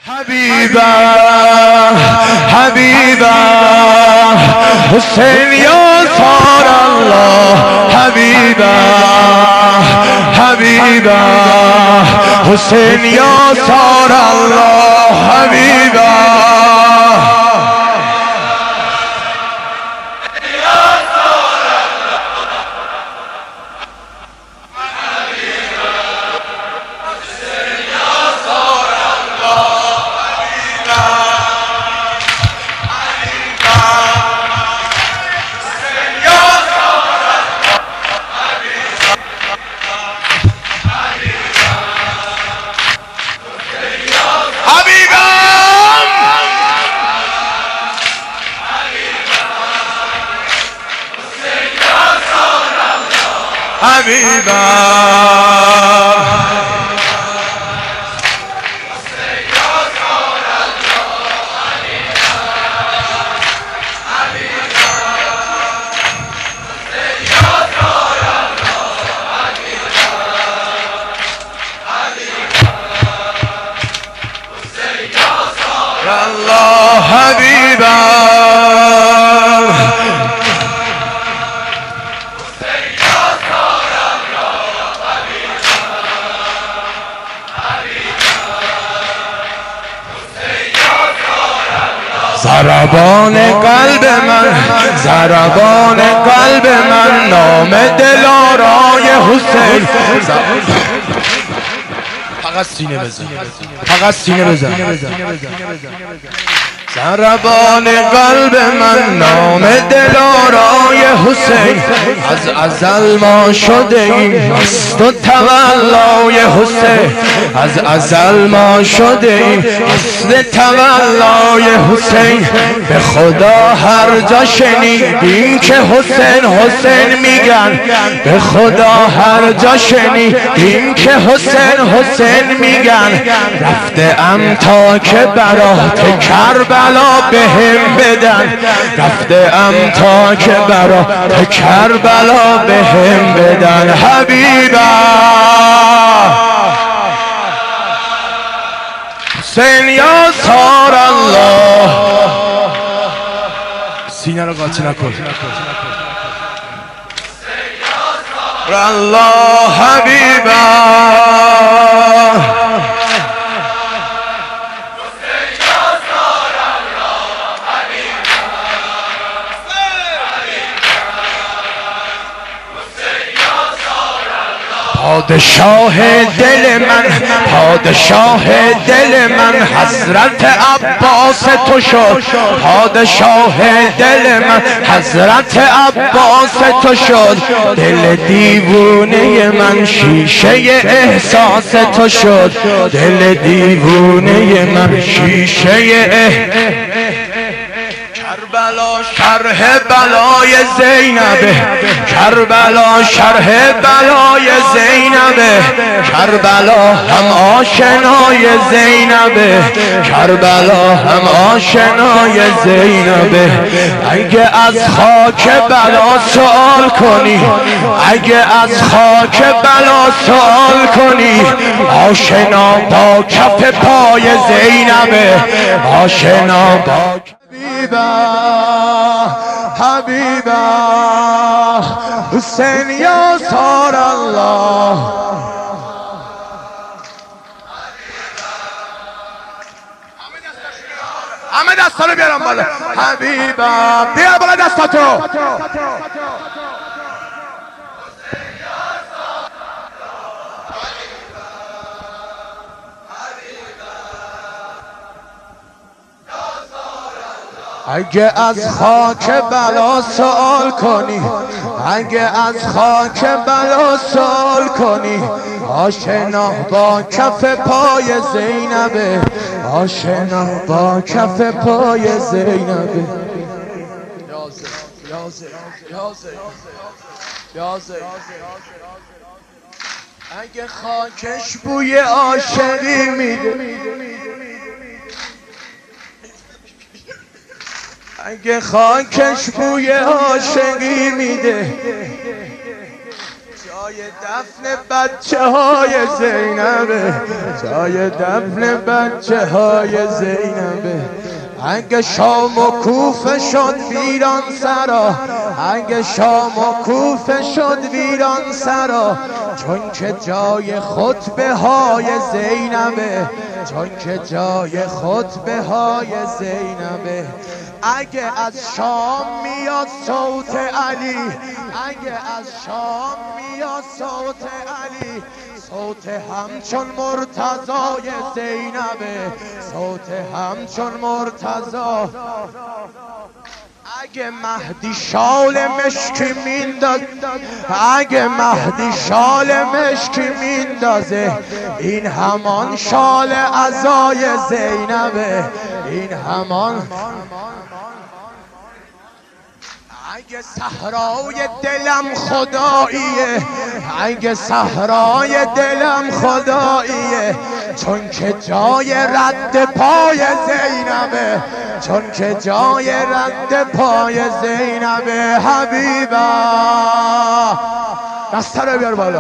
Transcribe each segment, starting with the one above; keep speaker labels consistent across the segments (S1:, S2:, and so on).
S1: حبیبا حبیبا حسین یاسر الله حبیبا حبیبا حسین یاسر الله حبیبا حبیبا الله حبیبا ضربان قلب من ضربان قلب من نام دلارای حسین فقط سینه بزن فقط سینه بزن ضربان قلب من نام دلارای حسین از ازل ما شده ایم مست و تولای حسین از ازل ما شده ایم مست تولای حسین به خدا هر جا شنیدیم که حسین حسین میگن به خدا هر جا شنیدیم که حسین حسین میگن رفته ام تا که برات کربلا بهم بدن رفته ام تا که برات کربلا بهم بدن حبیبا حسین یاسر الله سینه رو قاطی نکن الله حبیبا پادشاه دل من پادشاه دل من حضرت عباس تو شد پادشاه دل من حضرت عباس تو شد دل دیوونه من شیشه احساس تو شد دل دیوونه من شیشه کربلا شرح بلای زینبه کربلا شرح بلای زینبه کربلا هم آشنای زینبه کربلا هم آشنای زینبه اگه از خاک بلا سوال کنی اگه از خاک بلا سوال کنی آشنا با کف پای زینبه آشنا با حبیبا حبیبا حسین یاسر الله همه دستا رو بیارم بالا حبیبا بیار بالا دستاتو اگه از خاک بلا سوال کنی اگه از خاک بلا سوال کنی آشنا با کف پای زینبه آشنا با کف پای زینبه اگه خاکش بوی عاشقی میده اگه خاکش بوی عاشقی میده جای دفن بچه های زینبه، جای دفن بچه های زینبه. اگه شام و کوفه شد ویران سرا، اگه شام و کوفه شد ویران سرا، چون که جای خطبه های زینبه، چون که جای خطبه های زینبه. اگه از شام میاد صوت علی، اگه از شام میاد صوت علی، صوت همچون مرتضای زینبه، صوت همچون مرتضا. اگه مهدی شال مشکی مینداز، اگه مهدی شال مشکی میندازه، این همان شال عزای زینبه، این همان. اگه صحرای دلم خداییه، اگه صحرای دلم خداییه، چون که جای رد پای زینبه، چون که جای رد پای زینبه. حبیبا دسته رو بیار بالا.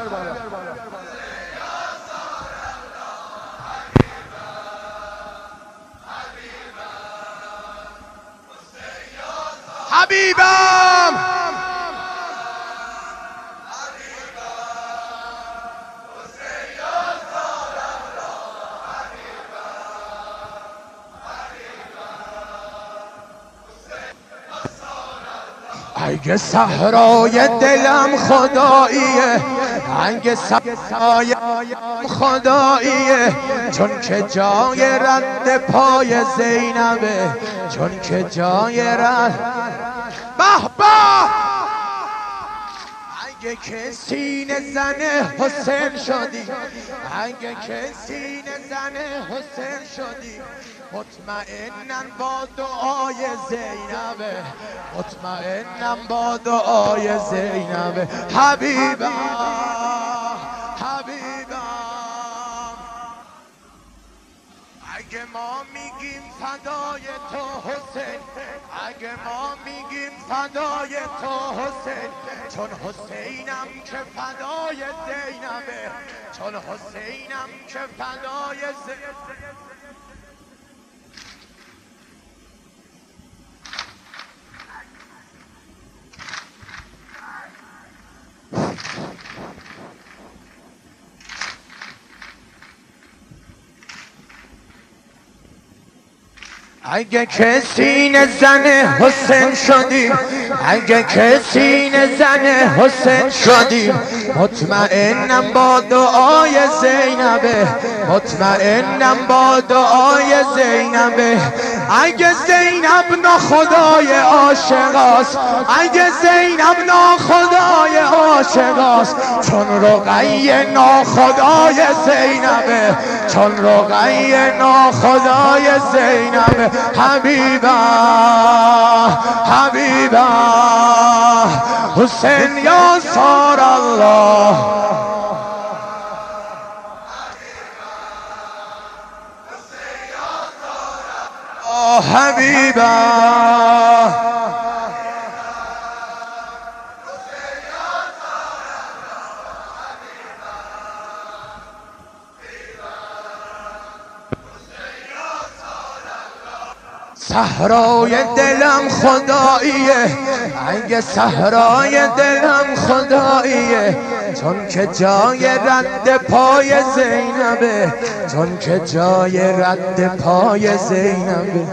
S1: حبیبم اگه صحرای دلم خداییه، اگه صحرای خداییه، چون که جای رد پای زینبه، چون که جای رد. به به اگه که سینه زنه حسین شدی، اگه که سینه زنه حسین شدی، مطمئنم با دعای زینبه، مطمئنم با دعای زینبه. حبیبا حبیبا اگه ما میگیم فدای تو حسین، اگه ما میگیم فدای تو حسین، چون حسینم که فدای زینبه، چون حسینم که فدای زینبه. اگه که سینه زنه حسین شدی، اگه که سینه زنه حسین شدی، مطمئنم با دعای زینبه، مطمئنم با دعای زینبه. اگه زینب ناخدای عاشقاست، اگه زینب ناخدای عاشقاست، چون رقیه ناخدای زینبه، چون رقیه ناخدای زینبه. حبیبا حبیبا حسین یا سار الله. حبیبا صحرای دلم خداییه، اگه صحرای دلم خداییه، چون که جای رد پای زینبه، چون که جای رد پای زینبه.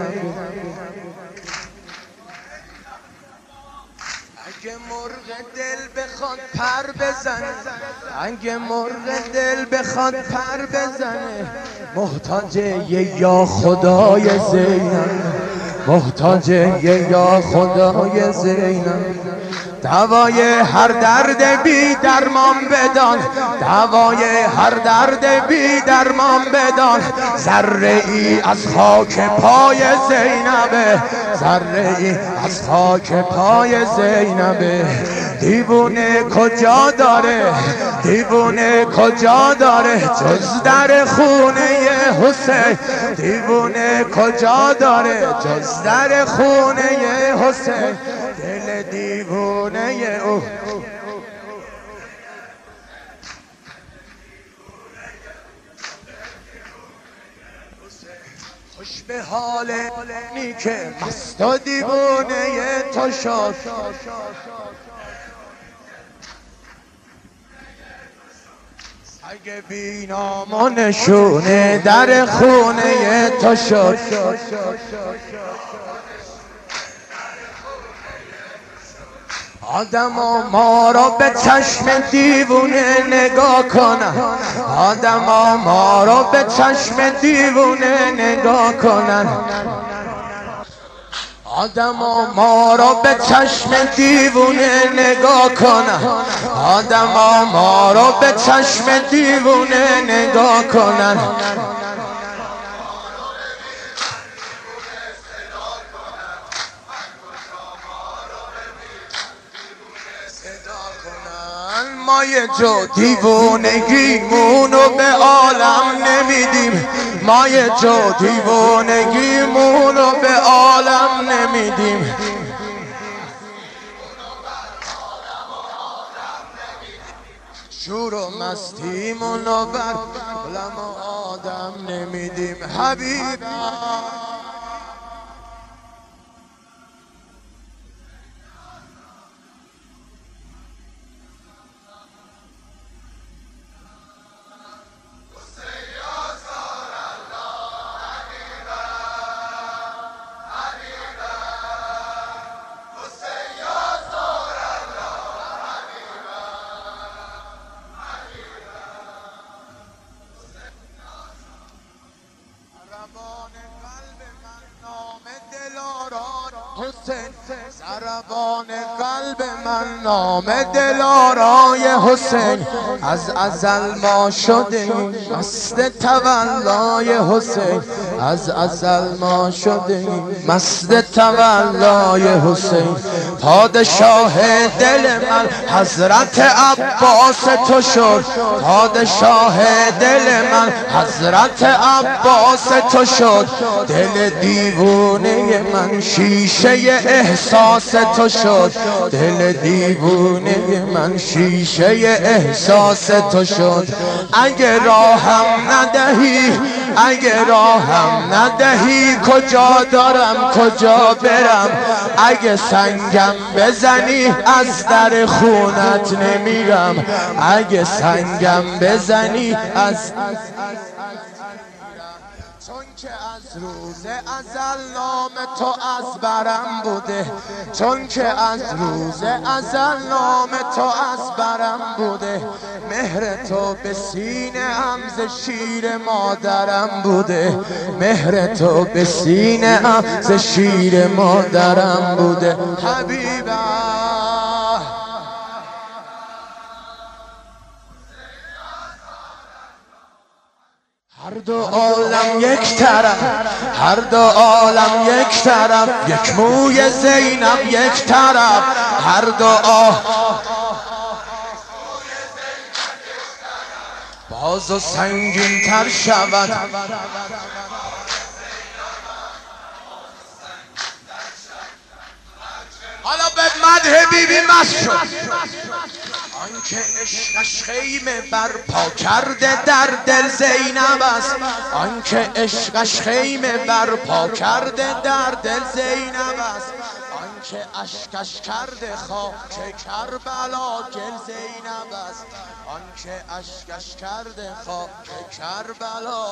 S1: اگه مرغ دل بخواد پر بزنه، اگه مرغ دل بخواد پر بزنه، محتاج یا خدای زینب، محتاج یا خدای زینب. دوای هر درد بی درمان بدان، دوای هر درد بی درمان بدان، ذره ای از خاک پای زینبه، ذره ای از خاک پای زینبه. دیوونه کجا داره، دیوونه کجا داره جز در خونه حسین، دیوونه کجا داره جز در خونه حسین. دل دیوونه او خوش به حال نی که مست و دیوونه تو شد. اگه بینام و نشونه در خونه تو شد. آدم ما را به چشم دیوونه نگاه کنن، آدم ما را به چشم دیوونه نگاه کنن، آدم ما را به چشم دیوونه نگاه کنن، آدم ما را به چشم دیوونه نگاه کنن. ما یه جو دیوونگیمونو به عالم نمیدیم، ما یه جو دیوونگیمونو به عالم نمیدیم. شور و مستیمونو بر عالم آدم نمیدیم. حبیبا ضربان قلب من نام دلارای حسین، از ازل ما شدیم مست تولای حسین، از ازل ما شدیم مست تولای حسین. پادشاه دل من حضرت عباس تو شد، پادشاه دل من حضرت عباس تو شد. دل دیوونه من شیشه احساس تو شد، دل دیوونه من شیشه احساس تو شد. اگه راهم ندهی، اگه راهم ندهی کجا دارم کجا برم، اگه سنگم بزنی از در خونت نمیرم، اگه سنگم بزنی از چون که از روز ازل نام تو از برم بوده، چون که از روز ازل نام تو از برم بوده. مهر تو به سینه ام ز شیر مادرم بوده، مهر تو به سینه ام ز شیر مادرم بوده. حبیبا هر دو عالم یک طرف، هر دو عالم یک طرف، یک موی زینب یک طرف، هر دو باز و سنگین تر شود. حالا به مدح بیبی مست شد. آنکه عشقش خیمه برپا کرده در دل زینب است، آنکه عشقش خیمه برپا کرده در دل زینب است، آنکه اشکش کرده خاک کربلا گل زینب است، آنکه اشکش کرده خاک کربلا.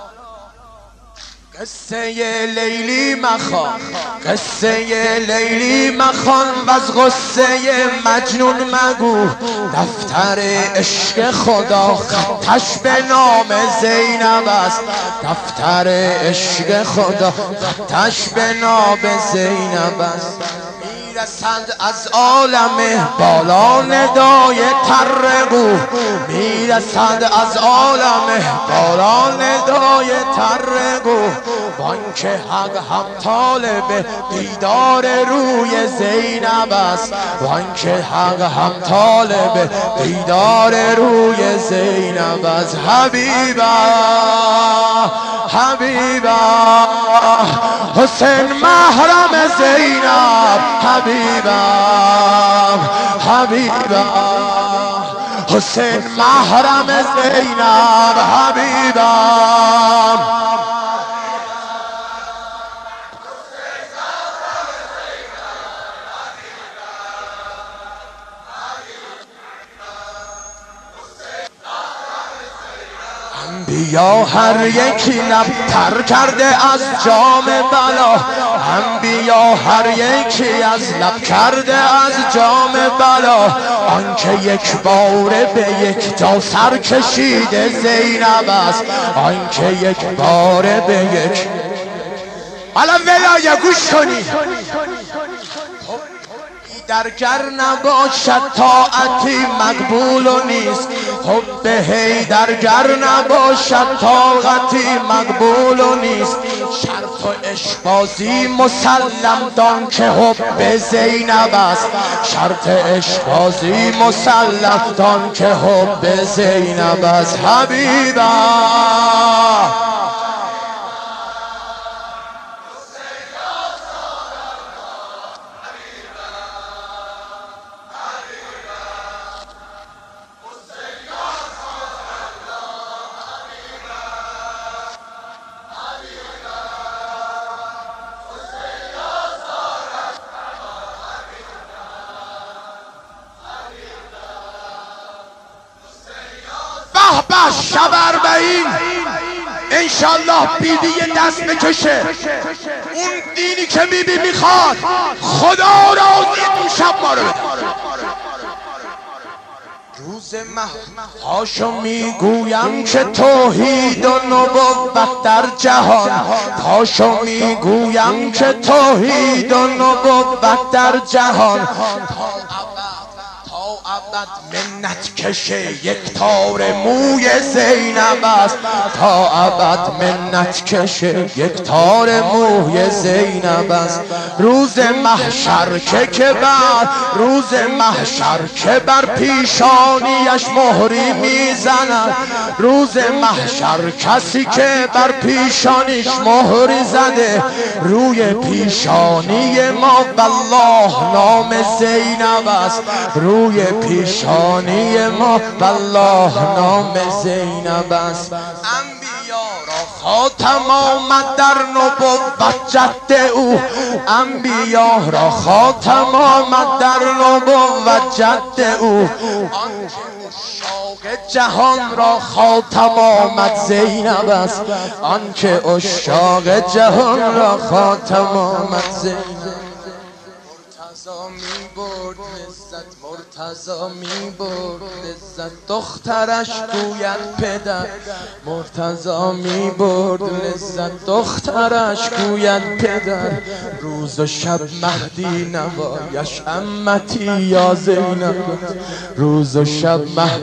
S1: قصه لیلی مخوان، قصه لیلی مخوان وز غصه مجنون مگو. دفتر عشق خدا خطش به نام زینب است، دفتر عشق خدا خطش به نام زینب است. میرسند از عالم بالا ندای ترقو، میرسند از عالم بالا ندای ترقو. وانکه حق هم طالب دیدار روی زینب است، وانکه حق هم طالب دیدار روی زینب است. حبیبا حبیبا حسین محرم زینب، حبیبا حبیبا حسین محرم زینب، حبیبا انبیا هر یکی لب تر کرده از جام بلا، انبیا هر یکی از لب کرده از جام بلا، آنکه یک باره به یک جا سر کشیده زینب است، آنکه یک باره به یک. حالا ولایه گوش کنید، درگر نباشد طاعتی مقبول و نیست، حب حیدرگر نباشد طاعتی مقبول و نیست، شرط و عشقبازی مسلم دان که حب زینب است، شرط عشقبازی مسلم دان که حب زینب است. حبیبا به شب 40 انشالله بیبی دست بکشه، اون دینی که بیبی میخواد خدا راضی اون شب ما رو بده. روز هاشو میگویم که توحید و نبوت در جهان، هاشو میگویم که توحید و نبوت در جهان، ابد منت کشه یک تار موی زینب است، تا ابد منت کشه یک تار موی زینب است. روز محشر که بر روز محشر که بر پیشانیش مهری میزند، روز محشر کسی که بر پیشانیش مهری زده، روی پیشانی ما والله نام زینب است، روی پیشانی ما والله نام زینب است. انبیا را خاتم آمد در نبوت جد او، انبیا را خاتم آمد در نبوت جد او، آنکه عشاق جهان را خاتم آمد زینب است، آنکه عشاق جهان را خاتم آمد زینب. مرتضی می برد لذت، مرتضی می برد لذت، دخترش گوید پدر، مرتضی می برد لذت، دخترش گوید پدر، روز و شب مهدی نوایش امتی یا زینب، روز و شب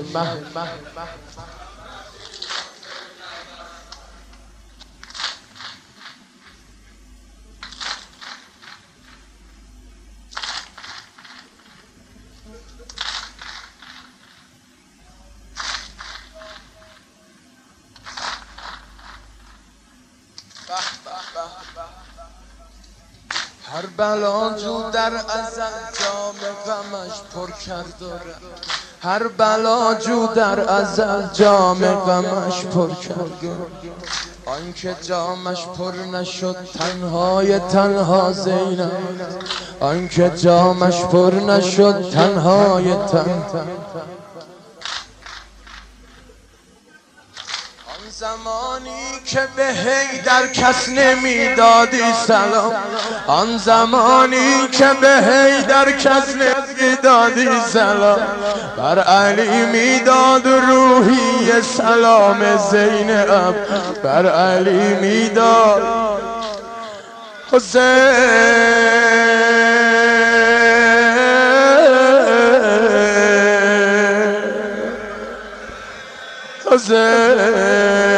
S1: هر بلا جو در ازل جام غمش پر کرد و رفت، هر بلا جو در ازل جام غمش پر کرد، آنکه جامش پر نشد تنهای تنها زینب، آنکه جامش پر نشد تنهای تنها. زمانی که به حیدر کس نمیدادی سلام، آن زمانی که به حیدر کس نمیدادی سلام، بر علی میداد روحی سلام زینب، بر علی میداد حسین. حسین